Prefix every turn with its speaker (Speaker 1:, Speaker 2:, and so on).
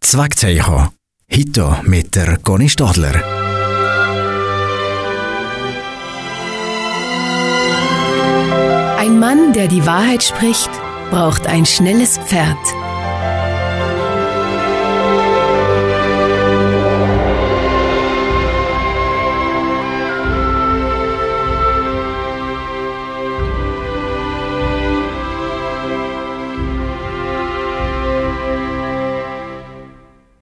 Speaker 1: Zweckzeichen. Heute mit der Conny Stadler.
Speaker 2: Ein Mann, der die Wahrheit spricht, braucht ein schnelles Pferd.